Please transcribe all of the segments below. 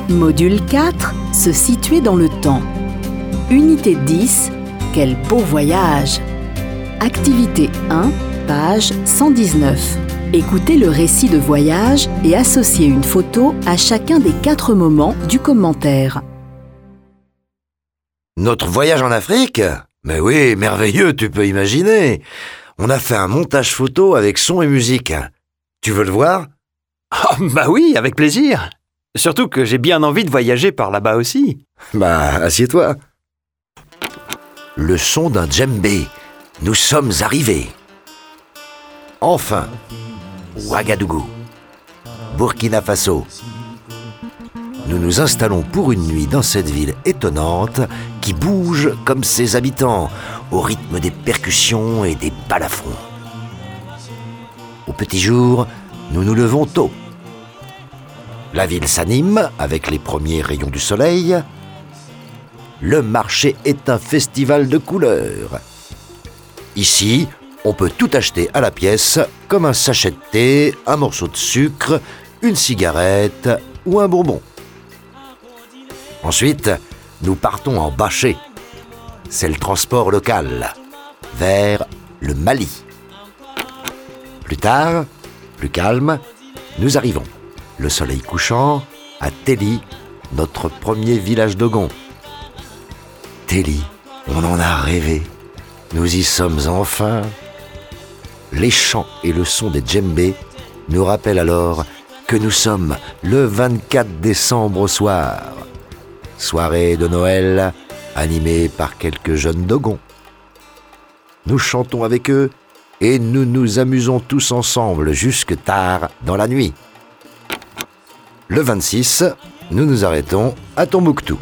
Module 4, se situer dans le temps. Unité 10, quel beau voyage. Activité 1, page 119. Écoutez le récit de voyage et associez une photo à chacun des 4 moments du commentaire. Notre voyage en Afrique ? Mais oui, merveilleux, tu peux imaginer. On a fait un montage photo avec son et musique. Tu veux le voir ? Oh, bah oui, avec plaisir. Surtout que j'ai bien envie de voyager par là-bas aussi. Bah, assieds-toi. Le son d'un djembé. Nous sommes arrivés. Enfin, Ouagadougou, Burkina Faso. Nous nous installons pour une nuit dans cette ville étonnante qui bouge comme ses habitants, au rythme des percussions et des balafons. Au petit jour, nous nous levons tôt. La ville s'anime avec les premiers rayons du soleil. Le marché est un festival de couleurs. Ici, on peut tout acheter à la pièce, comme un sachet de thé, un morceau de sucre, une cigarette ou un bonbon. Ensuite, nous partons en bâché. C'est le transport local, vers le Mali. Plus tard, plus calme, nous arrivons, le soleil couchant, à Téli, notre premier village Dogon. Téli, on en a rêvé. Nous y sommes enfin. Les chants et le son des djembés nous rappellent alors que nous sommes le 24 décembre au soir. Soirée de Noël animée par quelques jeunes Dogons. Nous chantons avec eux et nous nous amusons tous ensemble jusque tard dans la nuit. Le 26, nous nous arrêtons à Tombouctou.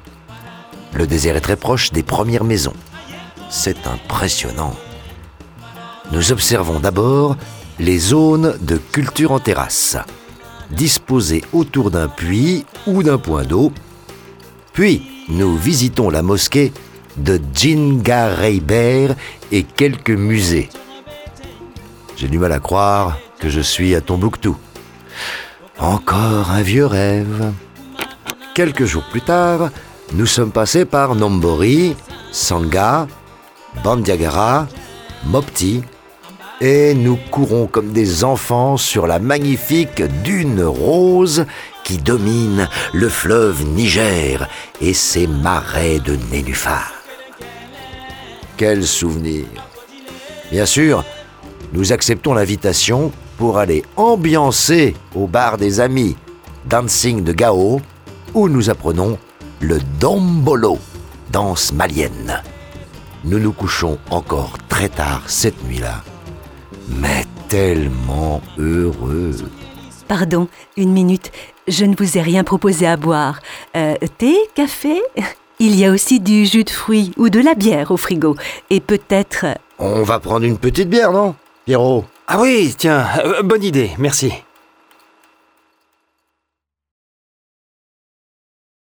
Le désert est très proche des premières maisons. C'est impressionnant. Nous observons d'abord les zones de culture en terrasse, disposées autour d'un puits ou d'un point d'eau. Puis, nous visitons la mosquée de Djingareyber et quelques musées. J'ai du mal à croire que je suis à Tombouctou. Encore un vieux rêve. Quelques jours plus tard, nous sommes passés par Nombori, Sanga, Bandiagara, Mopti, et nous courons comme des enfants sur la magnifique dune rose qui domine le fleuve Niger et ses marais de nénuphars. Quel souvenir! Bien sûr, nous acceptons l'invitation pour aller ambiancer au bar des amis, Dancing de Gao, où nous apprenons le Dombolo, danse malienne. Nous nous couchons encore très tard cette nuit-là, mais tellement heureux. Pardon, une minute, je ne vous ai rien proposé à boire. Thé, café ? Il y a aussi du jus de fruits ou de la bière au frigo. Et peut-être... On va prendre une petite bière, non, Pierrot ? Ah oui, tiens, bonne idée, merci.